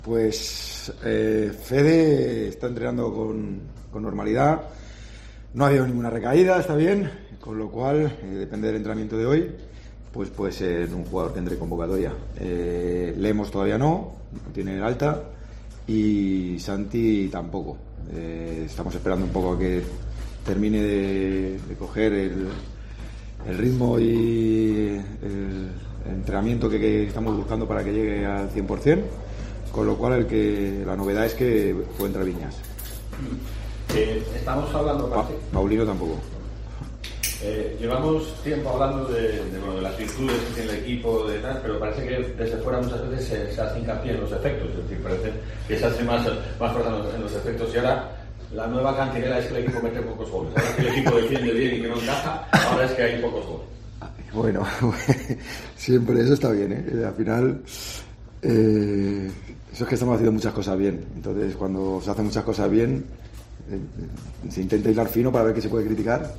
Pues Fede está entrenando con normalidad, no ha habido ninguna recaída, está bien, con lo cual, depende del entrenamiento de hoy, pues puede ser un jugador que entre convocatoria. Lemos todavía no tiene el alta, y Santi tampoco. Estamos esperando un poco a que termine de coger el ritmo y el entrenamiento que estamos buscando para que llegue al 100%. Con lo cual la novedad es que puede entrar Viñas. Estamos hablando... Paulino tampoco. Llevamos tiempo hablando de las virtudes que tiene el equipo, pero parece que desde fuera muchas veces se hace hincapié en los efectos. Es decir, parece que se hace más fuerza en los efectos. Y ahora la nueva cantinela es que el equipo mete pocos goles. Ahora que el equipo defiende bien y que no encaja, ahora es que hay pocos goles. Bueno, siempre eso está bien, ¿eh? Al final... eso es que estamos haciendo muchas cosas bien. Entonces, cuando se hacen muchas cosas bien, se intenta hilar fino para ver qué se puede criticar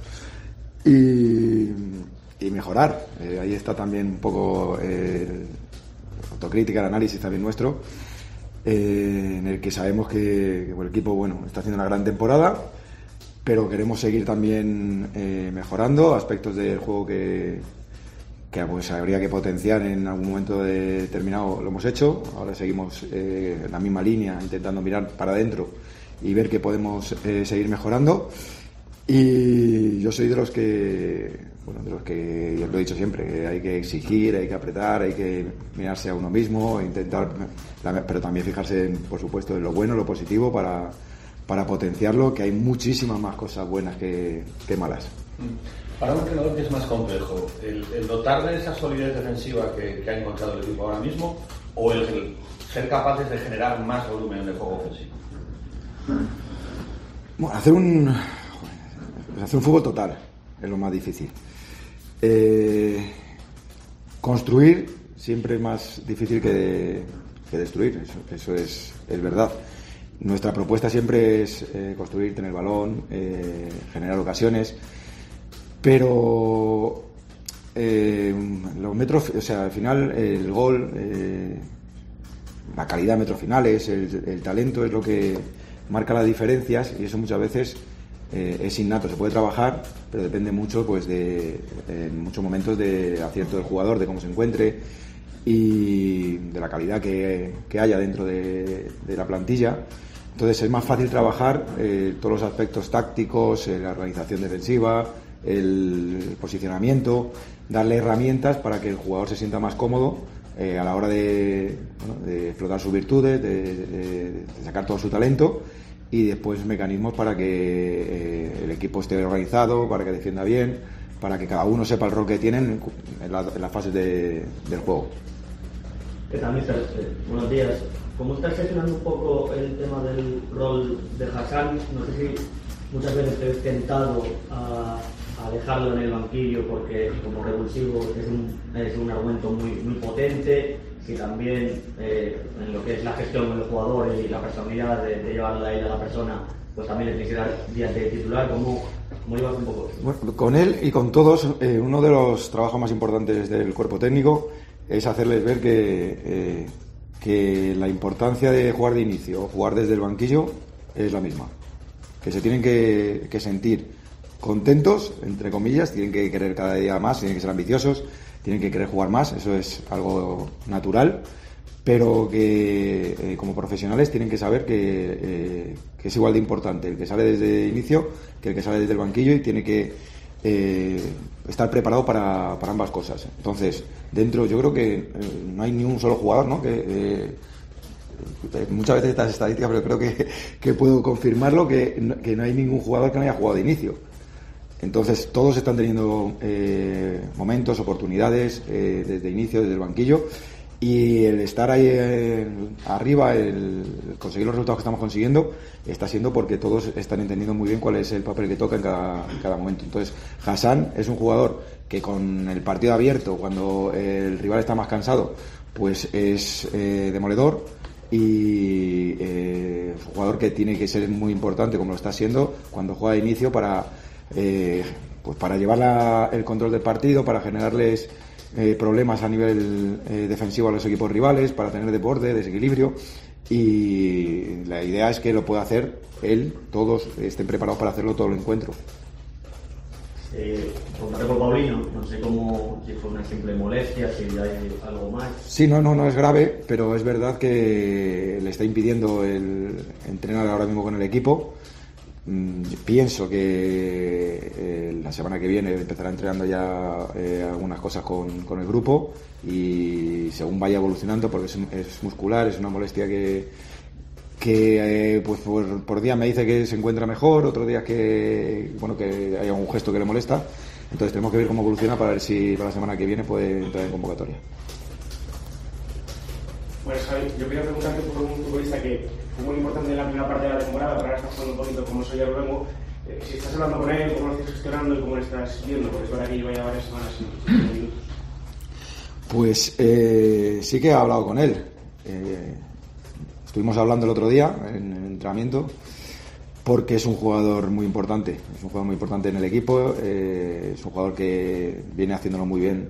y mejorar. Ahí está también un poco autocrítica, el análisis también nuestro, en el que sabemos que el equipo está haciendo una gran temporada, pero queremos seguir también mejorando aspectos del juego que pues habría que potenciar en algún momento determinado. Lo hemos hecho, ahora seguimos en la misma línea, intentando mirar para adentro y ver qué podemos seguir mejorando. Y yo soy de los que ya lo he dicho siempre, que hay que exigir, hay que apretar, hay que mirarse a uno mismo, intentar, pero también fijarse por supuesto en lo bueno, lo positivo, para potenciarlo, que hay muchísimas más cosas buenas que malas. Para un entrenador, ¿qué es más complejo? ¿El dotar de esa solidez defensiva que ha encontrado el equipo ahora mismo, o el ser capaces de generar más volumen de juego ofensivo? Bueno, hacer un fútbol total es lo más difícil. Construir siempre es más difícil que destruir, eso es verdad. Nuestra propuesta siempre es construir, tener balón, generar ocasiones. Pero los metros, al final el gol, la calidad de metros finales, el talento es lo que marca las diferencias, y eso muchas veces es innato. Se puede trabajar, pero depende mucho en muchos momentos de acierto del jugador, de cómo se encuentre y de la calidad que haya dentro de la plantilla. Entonces es más fácil trabajar todos los aspectos tácticos, la organización defensiva, el posicionamiento, darle herramientas para que el jugador se sienta más cómodo a la hora de explotar sus virtudes, de sacar todo su talento, y después mecanismos para que el equipo esté organizado, para que defienda bien, para que cada uno sepa el rol que tienen en las fases del juego. ¿Qué tal, mister? Buenos días. Como estás gestionando un poco el tema del rol de Hassan, no sé si muchas veces te he tentado a dejarlo en el banquillo porque como revulsivo es un argumento muy potente, si también en lo que es la gestión con los jugadores y la personalidad de llevarla a la persona, pues también le tienes que dar días de titular. ¿Cómo llevas un poco eso? Bueno, con él y con todos, uno de los trabajos más importantes del cuerpo técnico es hacerles ver que la importancia de jugar de inicio o jugar desde el banquillo es la misma, que se tienen que sentir contentos, entre comillas, tienen que querer cada día más, tienen que ser ambiciosos, tienen que querer jugar más, eso es algo natural, pero que como profesionales tienen que saber que es igual de importante el que sale desde el inicio que el que sale desde el banquillo, y tiene que estar preparado para ambas cosas. Entonces, dentro yo creo que no hay ni un solo jugador, ¿no?, que muchas veces estas estadísticas, pero creo que puedo confirmarlo, que no hay ningún jugador que no haya jugado de inicio. Entonces todos están teniendo momentos, oportunidades desde inicio, desde el banquillo, y el estar ahí arriba, el conseguir los resultados que estamos consiguiendo, está siendo porque todos están entendiendo muy bien cuál es el papel que toca en cada momento. Entonces Hassan es un jugador que con el partido abierto, cuando el rival está más cansado, pues es demoledor, y un jugador que tiene que ser muy importante, como lo está siendo cuando juega de inicio, para llevar el control del partido, para generarles problemas a nivel defensivo a los equipos rivales, para tener desborde, desequilibrio, y la idea es que lo pueda hacer él, todos estén preparados para hacerlo todo el encuentro. Contaré por Paulinho, no sé si fue una simple molestia, si hay algo más. Sí, no es grave, pero es verdad que le está impidiendo el entrenar ahora mismo con el equipo. Pienso que la semana que viene empezará entrenando ya algunas cosas con el grupo, y según vaya evolucionando, porque es muscular, es una molestia que pues por día me dice que se encuentra mejor, otro día que hay algún gesto que le molesta. Entonces tenemos que ver cómo evoluciona para ver si para la semana que viene puede entrar en convocatoria. Pues Javi, yo quería preguntarte por un futbolista que fue muy importante en la primera parte de la temporada, pero ahora está jugando un poquito como soy el Luego. Si estás hablando con él, cómo lo estás gestionando y cómo lo estás viendo, porque es verdad que lleva ya varias semanas sin minutos. Pues sí que he hablado con él. Estuvimos hablando el otro día en el entrenamiento, porque es un jugador muy importante. Es un jugador muy importante en el equipo. Es un jugador que viene haciéndolo muy bien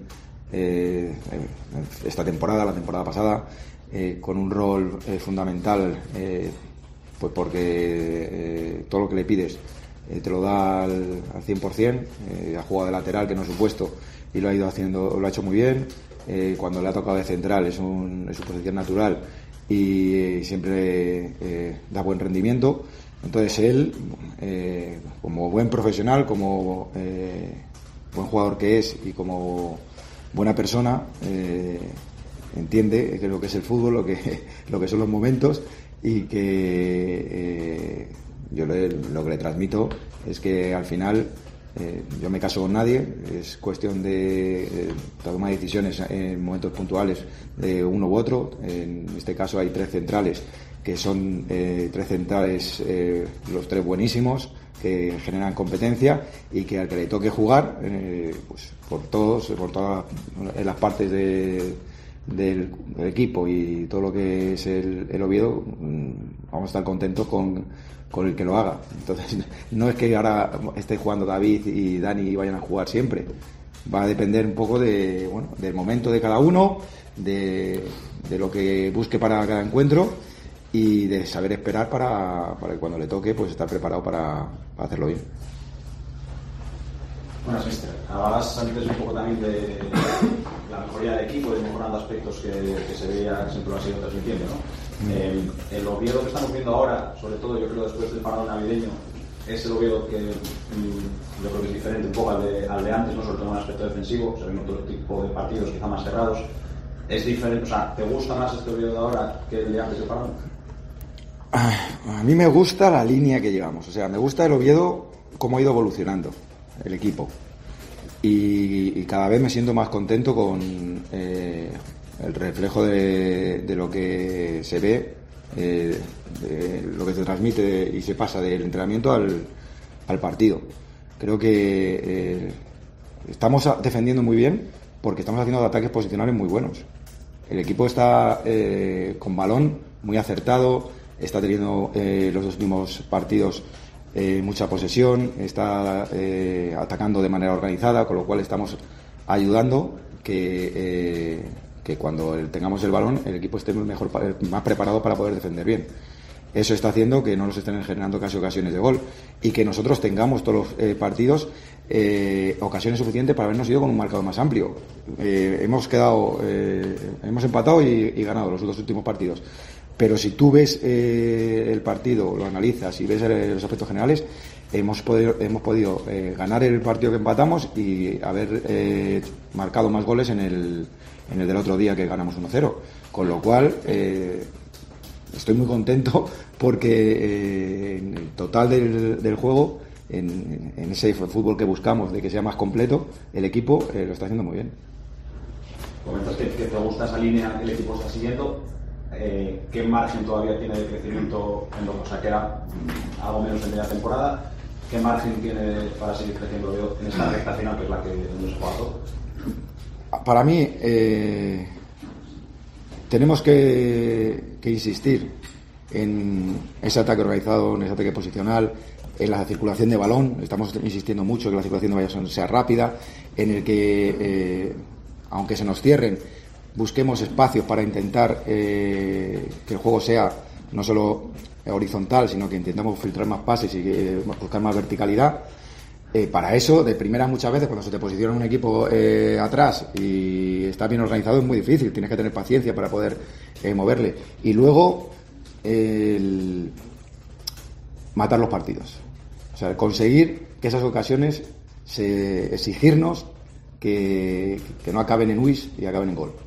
esta temporada, la temporada pasada, con un rol fundamental, pues porque todo lo que le pides te lo da al 100%. Ha jugado de lateral, que no es su puesto, y lo ha hecho muy bien. Cuando le ha tocado de central es su posición natural, y siempre da buen rendimiento. Entonces él, como buen profesional, como buen jugador que es, y como buena persona, entiende que lo que es el fútbol, lo que son los momentos, y que yo lo que le transmito es que al final yo me caso con nadie, es cuestión de tomar decisiones en momentos puntuales de uno u otro. En este caso hay 3 centrales, que son 3 centrales, los 3 buenísimos, que generan competencia, y que al que le toque jugar, pues por todas las partes del equipo y todo lo que es el Oviedo, vamos a estar contentos con el que lo haga. Entonces no es que ahora esté jugando David y Dani y vayan a jugar siempre. Va a depender un poco del momento de cada uno, de lo que busque para cada encuentro, y de saber esperar para que cuando le toque, pues estar preparado para hacerlo bien. Buenas, mister. Hablabas antes un poco también de la mejoría del equipo, de mejorando aspectos que se veía, que siempre lo ha sido transmitiendo, ¿no? El Oviedo que estamos viendo ahora, sobre todo yo creo después del parado navideño, es el Oviedo que yo creo que es diferente un poco al de antes, ¿no? Sobre todo en el aspecto defensivo, se ven otro tipo de partidos quizá más cerrados. Es diferente, o sea, ¿te gusta más este Oviedo de ahora que el de antes del parado? A mí me gusta la línea que llevamos, o sea, me gusta el Oviedo cómo ha ido evolucionando el equipo, y cada vez me siento más contento con el reflejo de lo que se ve, de lo que se transmite y se pasa del entrenamiento al partido. Creo que estamos defendiendo muy bien, porque estamos haciendo ataques posicionales muy buenos. El equipo está con balón muy acertado, está teniendo los 2 últimos partidos mucha posesión, está atacando de manera organizada, con lo cual estamos ayudando que cuando tengamos el balón el equipo esté más preparado para poder defender bien. Eso está haciendo que no nos estén generando casi ocasiones de gol, y que nosotros tengamos todos los partidos ocasiones suficientes para habernos ido con un marcador más amplio. Hemos empatado y ganado los 2 últimos partidos. Pero si tú ves el partido, lo analizas y ves los aspectos generales, hemos podido ganar el partido que empatamos y haber marcado más goles en el del otro día, que ganamos 1-0. Con lo cual estoy muy contento, porque en el total del juego, en ese fútbol que buscamos, de que sea más completo, el equipo lo está haciendo muy bien. Comentas que te gusta esa línea que el equipo está siguiendo. ¿Qué margen todavía tiene de crecimiento o sea, que era algo menos en media temporada? ¿Qué margen tiene para seguir creciendo en esta recta final, que es la que nos juega todo? Para mí tenemos que insistir en ese ataque organizado, en ese ataque posicional, en la circulación de balón. Estamos insistiendo mucho en que la circulación de balón sea rápida, en el que aunque se nos cierren, busquemos espacios para intentar que el juego sea no solo horizontal, sino que intentamos filtrar más pases y buscar más verticalidad. Para eso, de primera, muchas veces cuando se te posiciona un equipo atrás y está bien organizado, es muy difícil, tienes que tener paciencia para poder moverle. Y luego matar los partidos, o sea, conseguir que esas ocasiones, exigirnos que no acaben en huis y acaben en gol.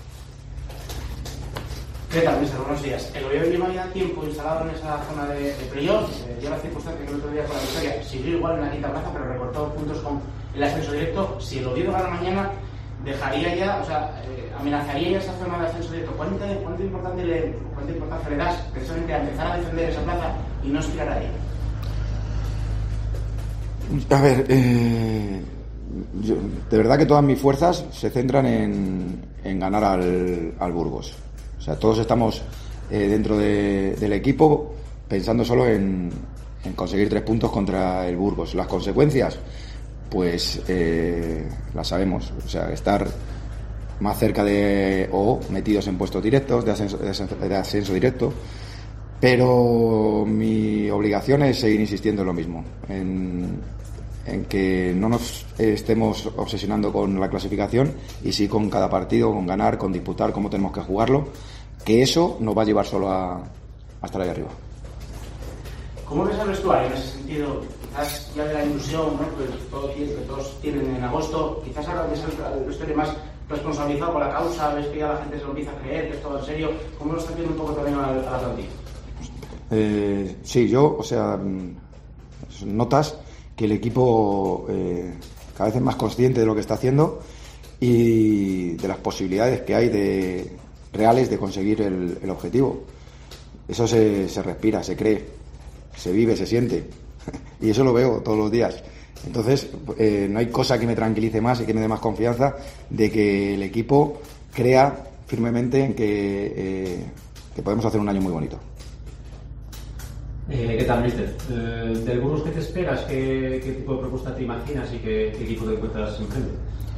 ¿Qué tal, mister? Buenos días. El Oviedo lleva ya tiempo instalado en esa zona de playoff. Dio la circunstancia que el otro día con la victoria siguió igual en la quinta plaza, pero recortó puntos con el ascenso directo. Si el Oviedo gana mañana, dejaría ya, o sea, amenazaría ya esa zona de ascenso directo. ¿Cuánta importancia le das precisamente a empezar a defender esa plaza y no aspirar a ella? A ver, de verdad que todas mis fuerzas se centran en ganar al Burgos. O sea, todos estamos dentro del equipo pensando solo en conseguir 3 puntos contra el Burgos. Las consecuencias, pues las sabemos. O sea, estar más cerca o metidos en puestos directos, de ascenso directo. Pero mi obligación es seguir insistiendo en lo mismo, en que no nos estemos obsesionando con la clasificación y sí con cada partido, con ganar, con disputar cómo tenemos que jugarlo, que eso nos va a llevar solo a estar ahí arriba. ¿Cómo ves al vestuario en ese sentido? Quizás ya de la ilusión, ¿no?, que todos tienen en agosto, quizás ahora ves el vestuario más responsabilizado con la causa, ves que ya la gente se lo empieza a creer, que es todo en serio. ¿Cómo lo está viendo un poco también a la plantilla? Sí, o sea, notas que el equipo cada vez es más consciente de lo que está haciendo y de las posibilidades que hay reales de conseguir el objetivo. Eso se respira, se cree, se vive, se siente y eso lo veo todos los días. Entonces no hay cosa que me tranquilice más y que me dé más confianza de que el equipo crea firmemente en que podemos hacer un año muy bonito. ¿Qué tal, mister? ¿Del Burgos qué te esperas? ¿Qué tipo de propuesta te imaginas y qué equipo te encuentras enfrente?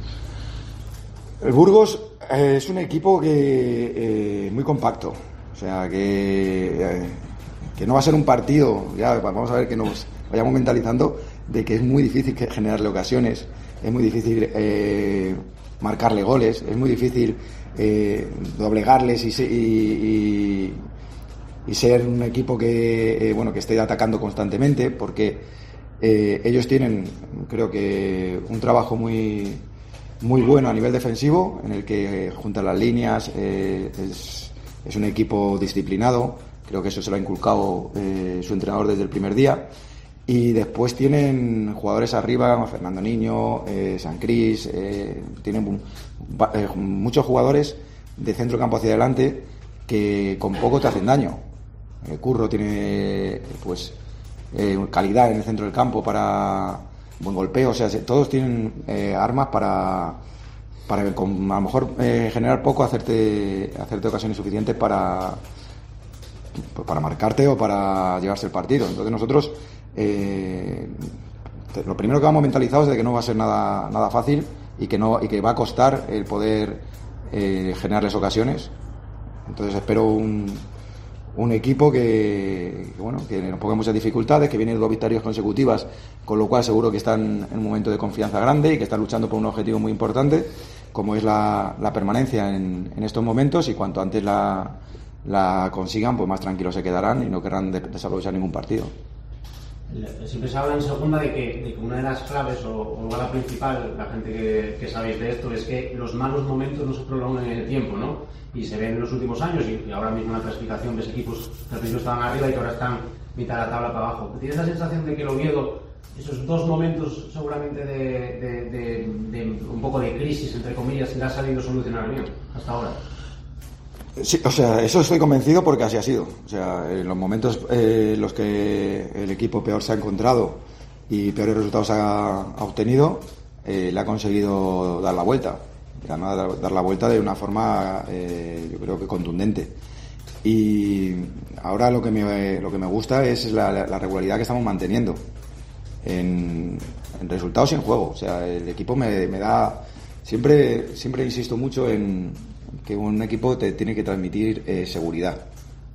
El Burgos es un equipo que muy compacto, o sea que no va a ser un partido, ya vamos a ver que nos vayamos mentalizando de que es muy difícil generarle ocasiones, es muy difícil marcarle goles, es muy difícil doblegarles y ser un equipo que esté atacando constantemente, porque ellos tienen, creo que, un trabajo muy bueno a nivel defensivo, en el que juntan las líneas, es un equipo disciplinado, creo que eso se lo ha inculcado su entrenador desde el primer día, y después tienen jugadores arriba, Fernando Niño, San Cris, tienen muchos jugadores de centro campo hacia adelante que con poco te hacen daño. Curro tiene calidad en el centro del campo para buen golpeo, o sea, todos tienen armas para a lo mejor generar poco, hacerte ocasiones suficientes para marcarte o para llevarse el partido. Entonces nosotros lo primero que vamos mentalizados es de que no va a ser nada fácil y que va a costar el poder generarles ocasiones. Entonces espero un equipo que nos ponga muchas dificultades, que viene de 2 victorias consecutivas, con lo cual seguro que están en un momento de confianza grande y que están luchando por un objetivo muy importante, como es la permanencia en estos momentos, y cuanto antes la consigan, pues más tranquilos se quedarán y no querrán desaprovechar ningún partido. Siempre se habla en segunda de que una de las claves o la principal, la gente que sabéis de esto, es que los malos momentos no se prolongan en el tiempo, ¿no? Y se ven en los últimos años, y ahora mismo en la clasificación ves equipos que al principio estaban arriba y que ahora están mitad de la tabla para abajo. ¿Tienes la sensación de que el Oviedo, esos 2 momentos seguramente de un poco de crisis, entre comillas, le ha salido solucionar bien hasta ahora? Sí, o sea, eso estoy convencido porque así ha sido. O sea, en los momentos en los que el equipo peor se ha encontrado y peores resultados ha obtenido, le ha conseguido dar la vuelta. Dar la vuelta de una forma, yo creo que contundente. Y ahora lo que me gusta es la regularidad que estamos manteniendo en resultados y en juego. O sea, el equipo me da... Siempre insisto mucho en que un equipo te tiene que transmitir seguridad.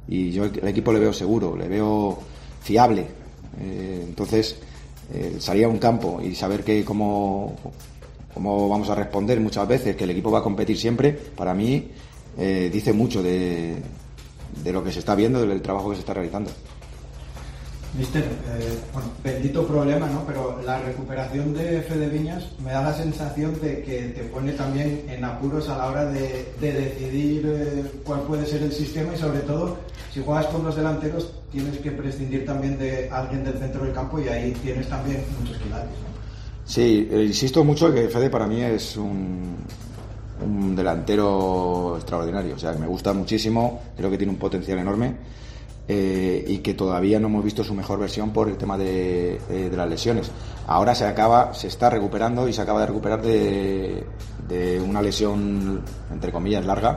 y yo el equipo le veo seguro, le veo fiable. Entonces, salir a un campo y saber que cómo vamos a responder muchas veces, que el equipo va a competir siempre, para mí dice mucho de lo que se está viendo, del trabajo que se está realizando. Mister, bueno, bendito problema, ¿no? Pero la recuperación de Fede Viñas me da la sensación de que te pone también en apuros a la hora de decidir cuál puede ser el sistema, y sobre todo, si juegas con dos delanteros, tienes que prescindir también de alguien del centro del campo, y ahí tienes también muchos pilares, ¿no? Sí, insisto mucho que Fede para mí es un delantero extraordinario, o sea, que me gusta muchísimo, creo que tiene un potencial enorme. Y que todavía no hemos visto su mejor versión por el tema de las lesiones. Ahora se está recuperando, y se acaba de recuperar de una lesión, entre comillas, larga,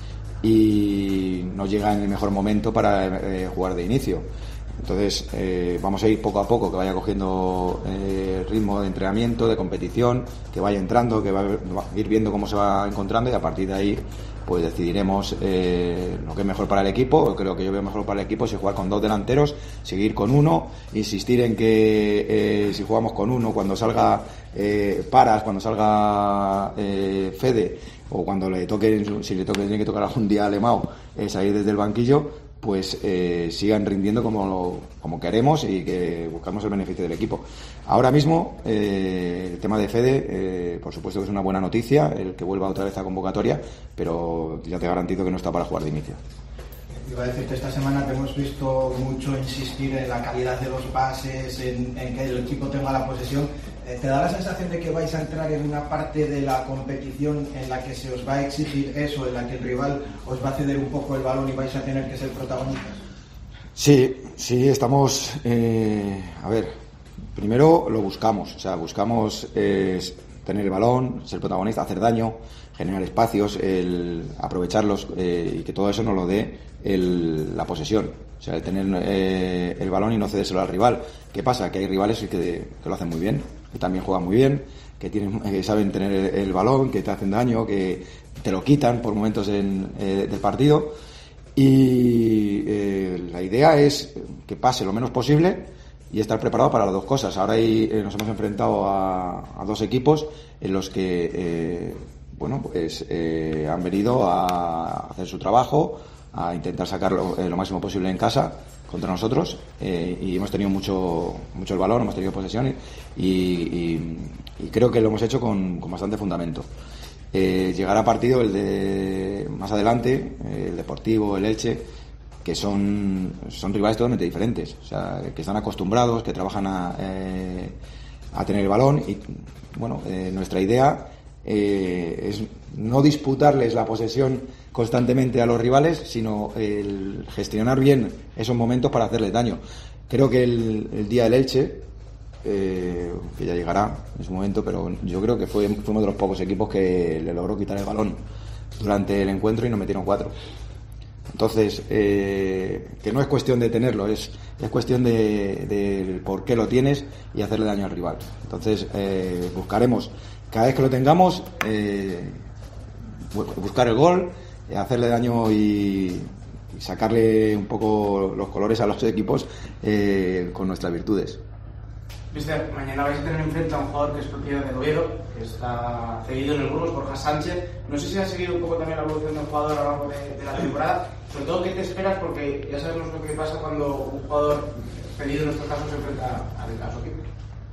y no llega en el mejor momento para jugar de inicio. Entonces vamos a ir poco a poco, que vaya cogiendo ritmo de entrenamiento, de competición, que vaya entrando, que va a ir viendo cómo se va encontrando, y a partir de ahí pues decidiremos lo que es mejor para el equipo. Creo que yo veo mejor para el equipo si jugar con dos delanteros, seguir con uno, insistir en que si jugamos con uno, cuando salga Paras, cuando salga Fede, o cuando tiene que tocar algún día a Alemão, salir desde el banquillo, pues sigan rindiendo como queremos, y que buscamos el beneficio del equipo. Ahora mismo el tema de Fede, por supuesto que es una buena noticia el que vuelva otra vez a convocatoria, pero ya te garantizo que no está para jugar de inicio. Iba a decirte, esta semana te hemos visto mucho insistir en la calidad de los pases, en que el equipo tenga la posesión. ¿Te da la sensación de que vais a entrar en una parte de la competición en la que se os va a exigir eso, en la que el rival os va a ceder un poco el balón y vais a tener que ser protagonistas? Sí, estamos... a ver, primero lo buscamos, o sea, buscamos tener el balón, ser protagonista, hacer daño, generar espacios, aprovecharlos, y que todo eso nos lo dé la posesión. O sea, el tener el balón y no cedérselo al rival. ¿Qué pasa? Que hay rivales que lo hacen muy bien, que también juegan muy bien, que saben tener el balón, que te hacen daño, que te lo quitan por momentos del partido. Y la idea es que pase lo menos posible y estar preparado para las dos cosas. Ahora nos hemos enfrentado a dos equipos en los que han venido a hacer su trabajo, a intentar sacarlo lo máximo posible en casa contra nosotros, y hemos tenido mucho el balón, hemos tenido posesión, y creo que lo hemos hecho con bastante fundamento. Llegará partido el de más adelante, el Deportivo, el Elche, que son rivales totalmente diferentes, o sea, que están acostumbrados, que trabajan a tener el balón, y bueno, nuestra idea es no disputarles la posesión constantemente a los rivales, sino el gestionar bien esos momentos para hacerles daño. Creo que el día del Elche, que ya llegará en su momento, pero yo creo que fue uno de los pocos equipos que le logró quitar el balón durante el encuentro y nos metieron 4. Entonces, que no es cuestión de tenerlo, es cuestión de por qué lo tienes y hacerle daño al rival. Entonces, buscaremos, cada vez que lo tengamos, buscar el gol, hacerle daño y sacarle un poco los colores a los equipos con nuestras virtudes. Mister, mañana vais a tener enfrente a un jugador que es propiedad del Oviedo, que está cedido en el Burgos, Borja Sánchez. No sé si has seguido un poco también la evolución del jugador a lo largo de la temporada. Sobre todo, ¿qué te esperas? Porque ya sabemos lo que pasa cuando un jugador cedido, en nuestro caso, se enfrenta a su equipo.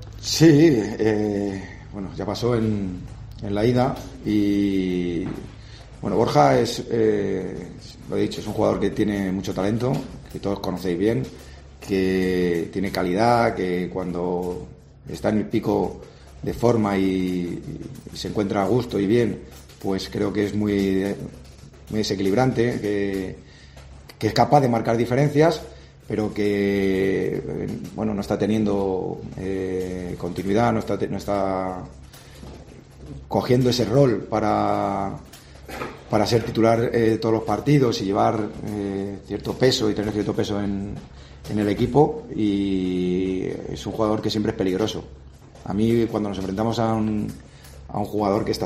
Sí, bueno, ya pasó en la ida, y bueno, Borja lo he dicho, es un jugador que tiene mucho talento, que todos conocéis bien, que tiene calidad, que cuando está en el pico de forma y se encuentra a gusto y bien, pues creo que es muy desequilibrante, que es capaz de marcar diferencias, pero que bueno, no está teniendo continuidad, no está cogiendo ese rol para ser titular todos los partidos y llevar cierto peso y tener cierto peso en el equipo, y es un jugador que siempre es peligroso. A mí, cuando nos enfrentamos a un jugador que está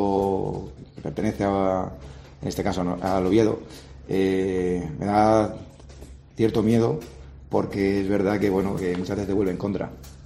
cedido, que pertenece en este caso al Oviedo, me da cierto miedo, porque es verdad que, bueno, que muchas veces te vuelve en contra.